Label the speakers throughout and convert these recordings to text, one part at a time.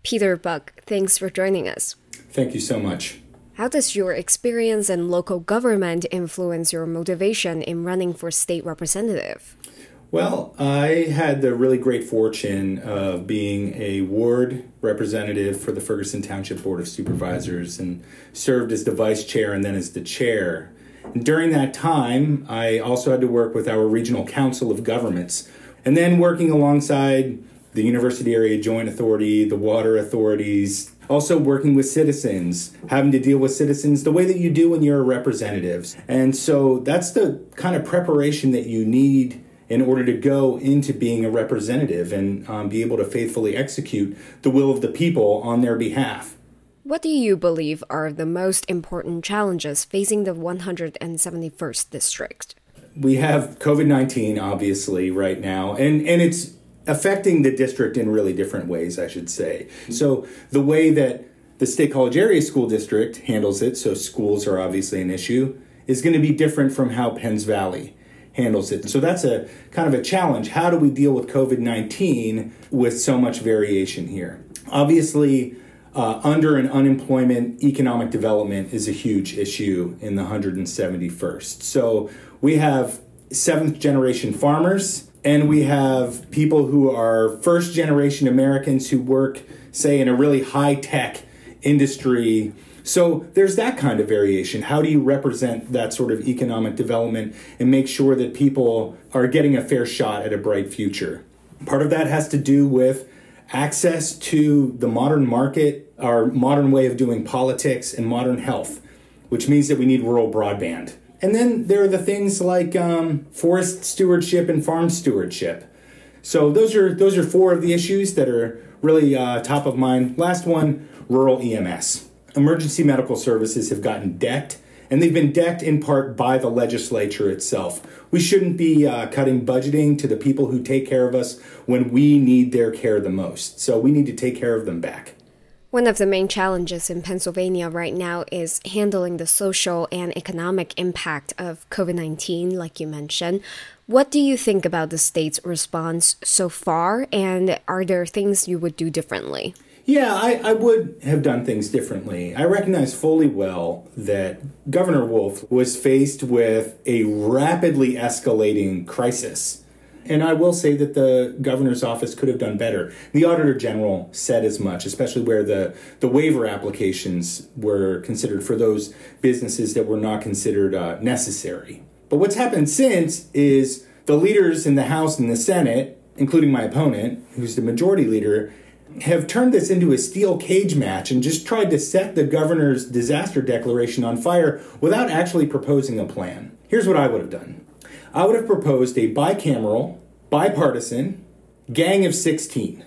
Speaker 1: Peter Buck, thanks for joining us.
Speaker 2: Thank you so much.
Speaker 1: How does your experience in local government influence your motivation in running for state representative?
Speaker 2: Well, I had the really great fortune of being a ward representative for the Ferguson Township Board of Supervisors and served as the vice chair and then as the chair. And during that time, I also had to work with our Regional Council of Governments and then working alongside the University Area Joint Authority, the water authorities, also working with citizens, having to deal with citizens the way that you do when you're a representative. And so that's the kind of preparation that you need in order to go into being a representative and be able to faithfully execute the will of the people on their behalf.
Speaker 1: What do you believe are the most important challenges facing the 171st District?
Speaker 2: We have COVID-19, obviously, right now, and it's affecting the district in really different ways, I should say. So the way that the State College Area School District handles it, so schools are obviously an issue, is going to be different from how Penns Valley handles it. So that's a kind of a challenge. How do we deal with COVID-19 with so much variation here? Obviously, under and unemployment, economic development is a huge issue in the 171st. So we have seventh generation farmers and we have people who are first generation Americans who work, say, in a really high tech industry. So there's that kind of variation. How do you represent that sort of economic development and make sure that people are getting a fair shot at a bright future? Part of that has to do with access to the modern market, our modern way of doing politics and modern health, which means that we need rural broadband. And then there are the things like forest stewardship and farm stewardship. So those are four of the issues that are really top of mind. Last one, rural EMS. Emergency medical services have gotten decked, and they've been decked in part by the legislature itself. We shouldn't be cutting budgeting to the people who take care of us when we need their care the most. So we need to take care of them back.
Speaker 1: One of the main challenges in Pennsylvania right now is handling the social and economic impact of COVID-19, like you mentioned. What do you think about the state's response so far, and are there things you would do differently?
Speaker 2: Yeah, I would have done things differently. I recognize fully well that Governor Wolf was faced with a rapidly escalating crisis. And I will say that the governor's office could have done better. The Auditor General said as much, especially where the waiver applications were considered for those businesses that were not considered necessary. But what's happened since is the leaders in the House and the Senate, including my opponent, who's the majority leader, have turned this into a steel cage match and just tried to set the governor's disaster declaration on fire without actually proposing a plan. Here's what I would have done. I would have proposed a bicameral, bipartisan gang of 16,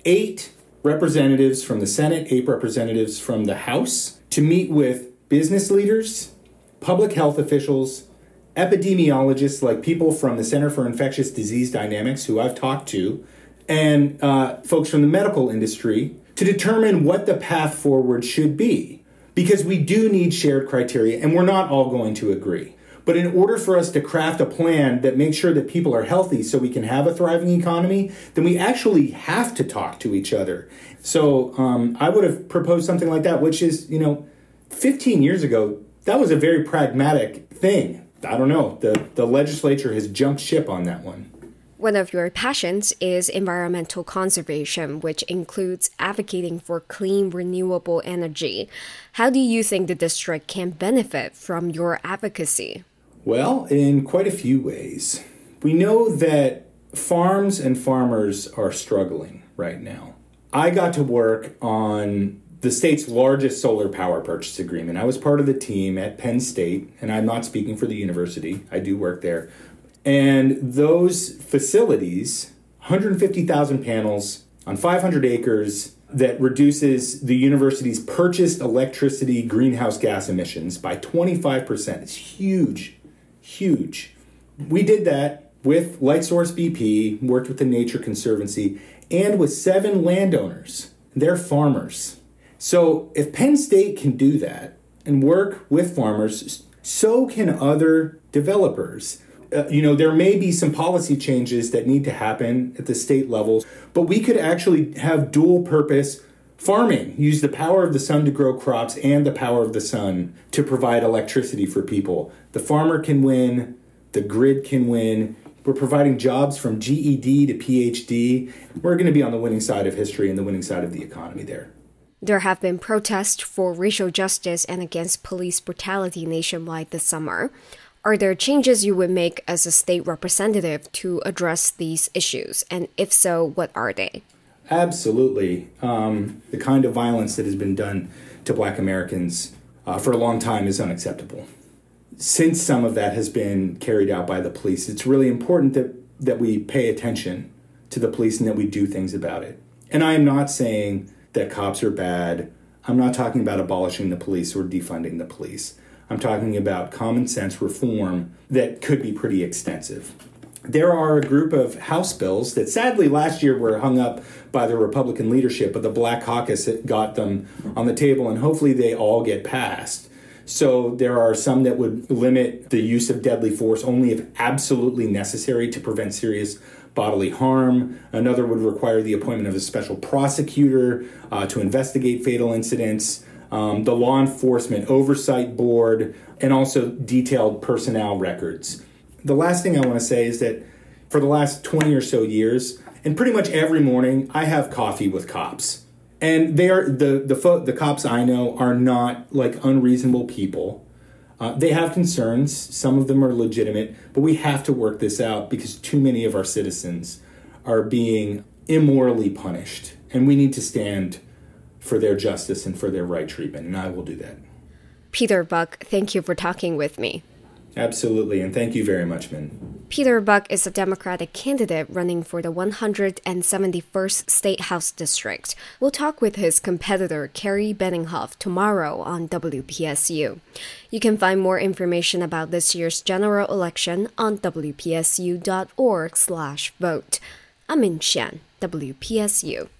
Speaker 2: 8 representatives from the Senate, 8 representatives from the House, to meet with business leaders, public health officials, epidemiologists like people from the Center for Infectious Disease Dynamics, who I've talked to, and folks from the medical industry to determine what the path forward should be. Because we do need shared criteria, and we're not all going to agree. But in order for us to craft a plan that makes sure that people are healthy so we can have a thriving economy, then we actually have to talk to each other. So I would have proposed something like that, which is, 15 years ago, that was a very pragmatic thing. I don't know. The legislature has jumped ship on that one.
Speaker 1: One of your passions is environmental conservation, which includes advocating for clean, renewable energy. How do you think the district can benefit from your advocacy?
Speaker 2: Well, in quite a few ways. We know that farms and farmers are struggling right now. I got to work on the state's largest solar power purchase agreement. I was part of the team at Penn State, and I'm not speaking for the university. I do work there. And those facilities, 150,000 panels on 500 acres, that reduces the university's purchased electricity greenhouse gas emissions by 25%. It's huge, huge. We did that with Lightsource BP, worked with the Nature Conservancy, and with 7 landowners. They're farmers. So if Penn State can do that and work with farmers, so can other developers. There may be some policy changes that need to happen at the state level, but we could actually have dual purpose Farming used the power of the sun to grow crops and the power of the sun to provide electricity for people. The farmer can win. The grid can win. We're providing jobs from GED to PhD. We're going to be on the winning side of history and the winning side of the economy there.
Speaker 1: There have been protests for racial justice and against police brutality nationwide this summer. Are there changes you would make as a state representative to address these issues? And if so, what are they?
Speaker 2: Absolutely. The kind of violence that has been done to Black Americans for a long time is unacceptable. Since some of that has been carried out by the police, it's really important that we pay attention to the police and that we do things about it. And I am not saying that cops are bad. I'm not talking about abolishing the police or defunding the police. I'm talking about common sense reform that could be pretty extensive. There are a group of House bills that sadly last year were hung up by the Republican leadership, but the Black Caucus got them on the table, and hopefully they all get passed. So there are some that would limit the use of deadly force only if absolutely necessary to prevent serious bodily harm. Another would require the appointment of a special prosecutor to investigate fatal incidents, the Law Enforcement Oversight Board, and also detailed personnel records. The last thing I want to say is that for the last 20 or so years, and pretty much every morning, I have coffee with cops. And they are the cops I know are not like unreasonable people. They have concerns. Some of them are legitimate, but we have to work this out because too many of our citizens are being immorally punished. And we need to stand for their justice and for their right treatment, and I will do that.
Speaker 1: Peter Buck, thank you for talking with me.
Speaker 2: Absolutely, and thank you very much, Min.
Speaker 1: Peter Buck is a Democratic candidate running for the 171st State House District. We'll talk with his competitor, Carrie Benninghoff, tomorrow on WPSU. You can find more information about this year's general election on wpsu.org/vote. I'm Min Xian, WPSU.